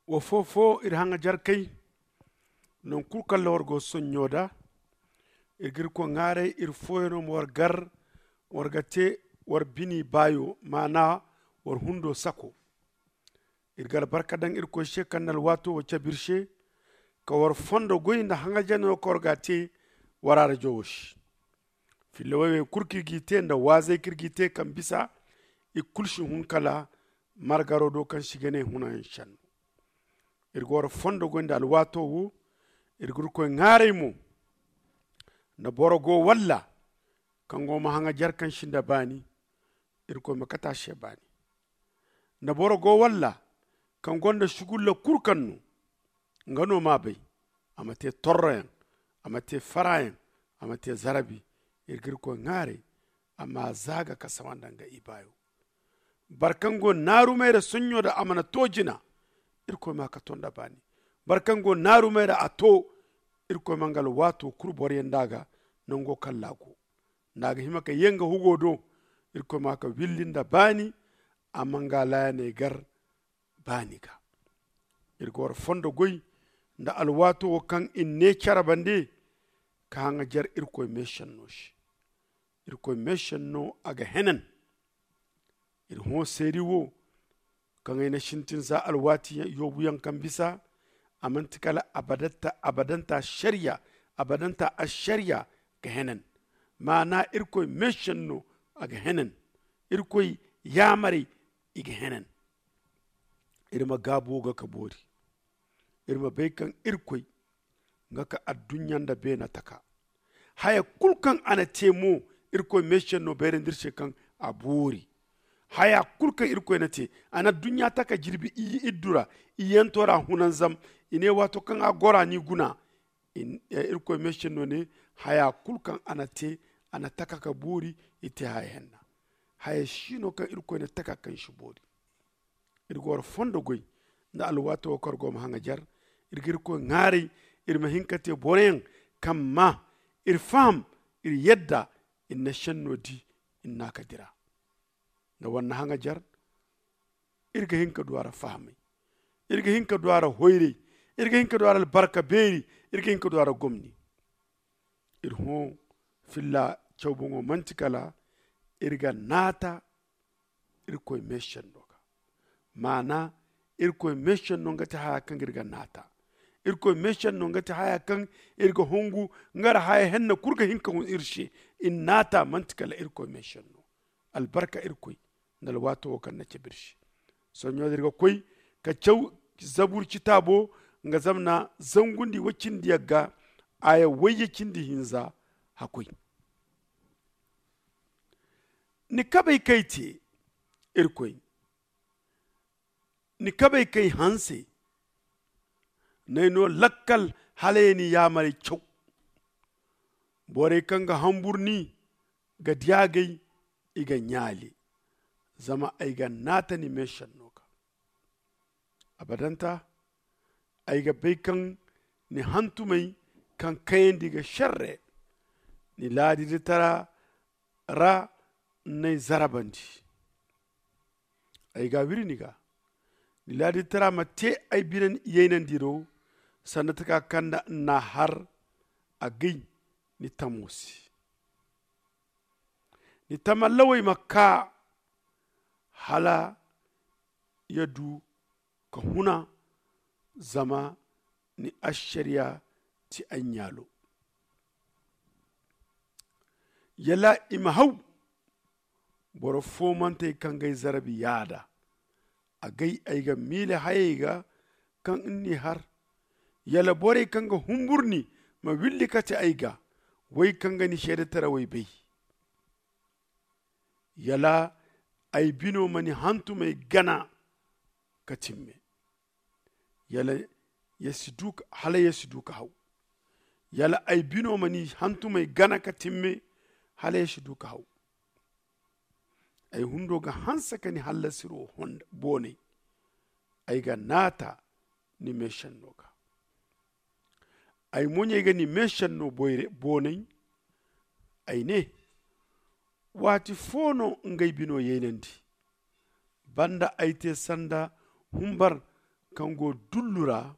wo fofo ir hanga jarkay non kurkal wargo sonyoda irgir ko ngare ir foyno wargar wargate war bini bayo mana war hundo sako irgal barkadan ir ko shekanal wato wo cabirshe ka war fondo goyinda hanga jano korgate warara jowosh filewe kurki gite nda waze kirgite kan bisa ikulshi hun kala margaro do kan shigene hunan shan irgor fondo goyinda alwato wu irgur ko ngare mu na borogo walla kango ma hanga jarkan shinda bani irko makata she bani na borogo walla kan gonda shugulla kurkannu ngano ma bai amate torren amate farayen amate zarabi irgir ko ngare amma zaga ka samandanga ibayo barkango naru mai da sunyo da amana tojina irko ma ka tonda bani barkango naru mai da ato irko mangal wato kurbor yendaga nango kallago naga himaka yenga hugodo irko ma ka willinda bani amangala ne gar bani ka irko fondo goy nda alwato kan inne carabande ka hanga jar irko mission no aga henen ir ho seri wo kan ina shintin za alwati yobu yankan bisa amantikala abadanta shari'a abadanta ashariya ga henen mana irko mission no aga henen irko yamari iga henen irma gabo ga kabori irma baikan irko ngaka addunyan da bena taka haya kulkan ana temo irko mission no beren dirshe kan aburi haya kulkan irko na te ana dunya taka jirbi iyi iddura iyen tora hunan zam ine wato kan agora ni guna irko mission no ne haya kulkan ana te ana taka ka buri ite haya henna haya shino kan irko na taka kan shi buri irgor fondo goy nda alwato korgo ma hanga jar irgir ko ngari irma hinkate boren kamma irfam ir yedda inna shannodi inna kadira na wannan hanga jar irga hinka duwara fahmi irga hinka duwara hoyre irga hinka duwara barka beri irga hinka duwara gomni irho filla chawbungo mantikala irga nata irko mission doka mana irko mission no ngata ha kan irga nata irko mission no ngata haya kan irga hongu ngara haya henna kurga hinka on irshe in nata mantikala irko mission no albarka irko ndal wato kan na cibirshi sonyo dirga koy ka chaw zabur kitabo nga zamna zangundi wacin diyaga aya wayyacin di hinza hakoy ni kabay kayti irkoy ni kabay kay hanse nayno lakkal haleni yamari chaw bore kanga hamburni ga diyagay iga nyali zama aiga nata ni mission noka abadanta aiga baikan ni hantumai kan kayan diga sharre ni ladi da tara ra na zarabandi aiga wiriniga ni ladi tara mate ai binan yenan diro sanataka kanda na har agi ni tamusi ni tamallawai makka hala yadu ka huna zama ni ashariya ti anyalo yala imahau boro fomante kangai zarabi yada agai aiga mile hayega kan inni har yala bore kanga humburni ma willi kati aiga wai kanga ni shede tara wai bai yala ay bino mani hantu mai gana katimme yala yasiduka hala yasiduka hau yala ay bino mani hantu mai gana katimme hala yasiduka hau ay hundo ga hansa kani hala siro honda bone ay ga nata ni mission noka ay monye ga ni mission no boyre bone ay ne wati fono ngay bino yenendi banda aite sanda humbar kango dullura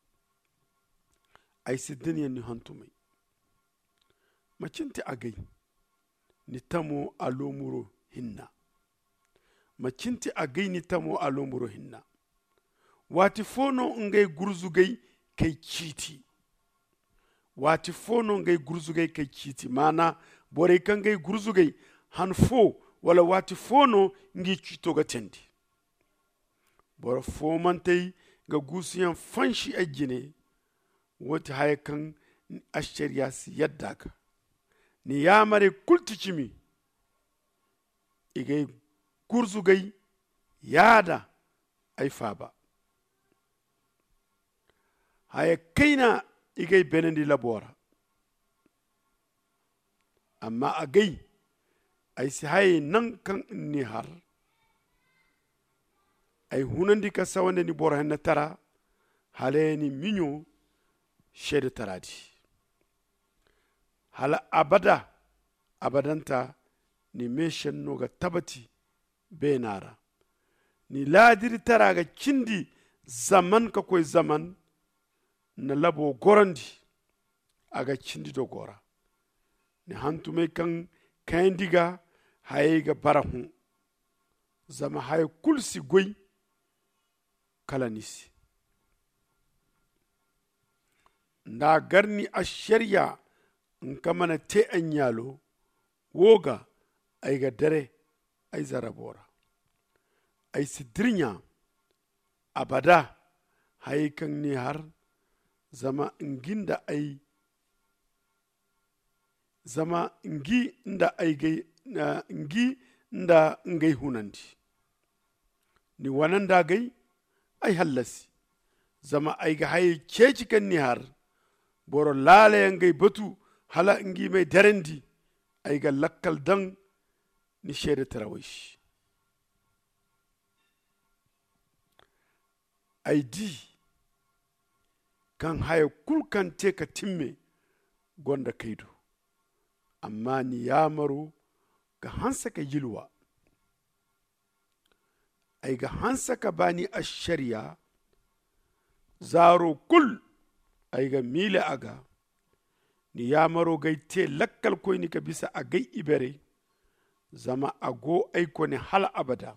ay sidiniya ni hantumai macinti agai ni tamo alomuro hinna macinti agai ni tamo alomuro hinna wati fono ngai gurzugai kai citi wati fono ngai gurzugai kai citi mana bore kan ngai gurzugai han fo wala wati fono ngi cito ga tendi bora fo mantai ga gusiyan fanshi ajine wata haikan ashariya si yadda ka ni ya mare kulticimi igai gurzugai yada aifa ba haya kaina igai benendi labora amma agai ai si haye nan kan ni har ai hunandi ka sawande ni bora henna tara hale ni minyo shede taradi hala abadanta ni meshen no ga tabati benara ni ladiri tara ga kindi zaman ka koy zaman na labo gorandi aga kindi do gora ni hantume kan kaindiga haye ga barahu zama haye kulsi goy kalanisi nda garni a shari'a in kamana te an yalo woga ay ga dare ay zarabora ay sidirnya abada hay kan ni har zama inginda ay zama ingi nda ay gay ingi nda ngay hunandi ni wananda gay ay hallasi zama ay ga hay ceci kan ni har boro laale ngay batu hala ngi mai darendi ay ga lakkal dan ni shede tarawish ay di kan haya kulkan te ka timme gonda kaido amma ni yamaro ga hansa ka yilwa ay ga hansa ka bani ashariya zaro kul ay ga mile aga ni yamaro gai te lakkal koy ni ka bisa a gai ibere zama ago ay ko ne hala abada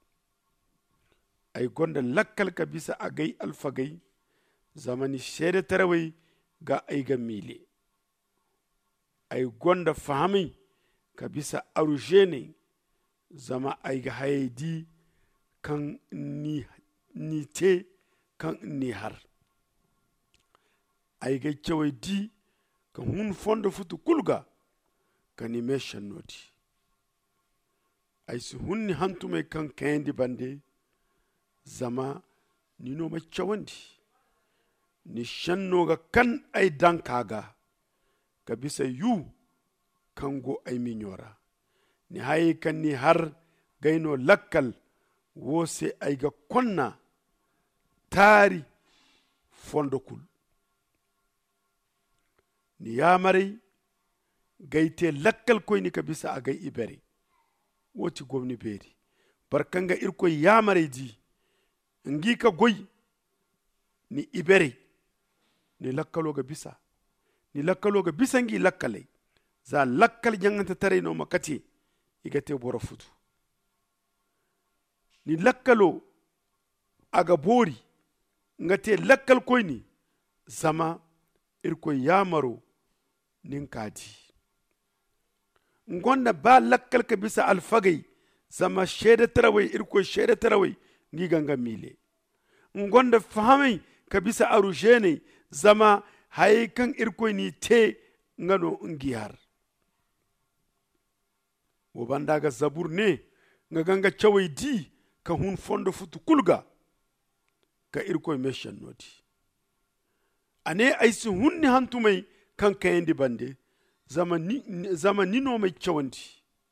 ay gonda lakkal ka bisa a gai alfagai zama ni shede tarawai ga ay ga mile ay gonda fahami ka bisa arujene zama ay ga haydi kan ni te kan ni har ay ga cewai di kan hun fondo futu kulga kan imeshan noti ay si hunni hantume kan kendi bande zama ni no ma cewandi ni shanno ga kan ay dankaga ka bisa yu kango ay minyora ni hayi kan ni har gaino lakkal wose ay ga konna tari fondo kul ni yamare gaite lakkal koy ni ka bisa a gai ibere woti gomni beri barkanga irko yamare di ngi ka goy ni ibere ni lakkalo ga bisa ni lakkalo ga bisa ngi lakkale za lakkal janganta tare no makati igate boro futu ni lakkalo aga bori ngate lakkal koy ni zama irko yamaro nin kadi ngonda ba lakkal ka bisa alfagai zama shede tarawai irko shede tarawai ngi ganga mile ngonda fahamai ka bisa arujene zama haikan irko ni te ngano ngiyar wobanda ga zabur ne nga ganga chawai di ka hun fondo futu kulga ka irko meshan noti ane aisi hunni hantumai kan kayendi bande zama nino mai kyawandi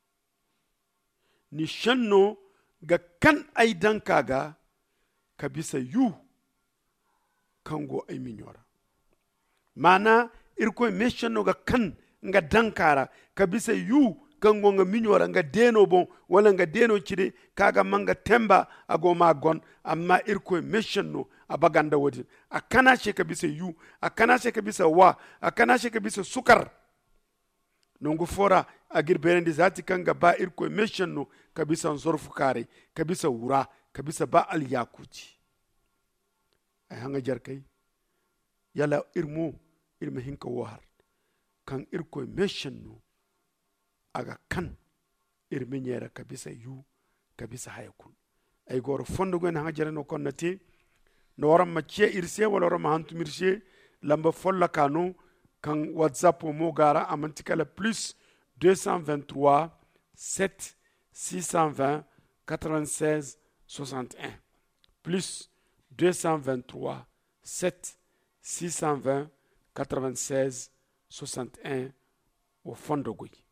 ni shanno ga kan ai dankaga ka bisa yu kango ai minyora mana irko me shanno ga kan nga dankara ka bisa yu kan ngonga minyora nga deno bon wala nga deno kide kaga manga temba ago ma gon amma irko mission no abaganda wodi akana she ka bisa yu akana she ka bisa wa akana she ka bisa sukar nongo fora agir berendi zati kanga ba irko mission no ka bisa zorfu kare ka bisa wura ka bisa ba al yakuti ay hanga jarkay yala irma hinka war kan irko mission no aga kan irminyera kabisa yu kabisa hayakun ay goro fondo gwen hanga jare no konnati no waram macce irse wala waram hantu mirse lamba folla kanu kan whatsapp mo gara amantikala plus 223 7 620 96 61 plus 223 7 620 96 61 au fondo gwen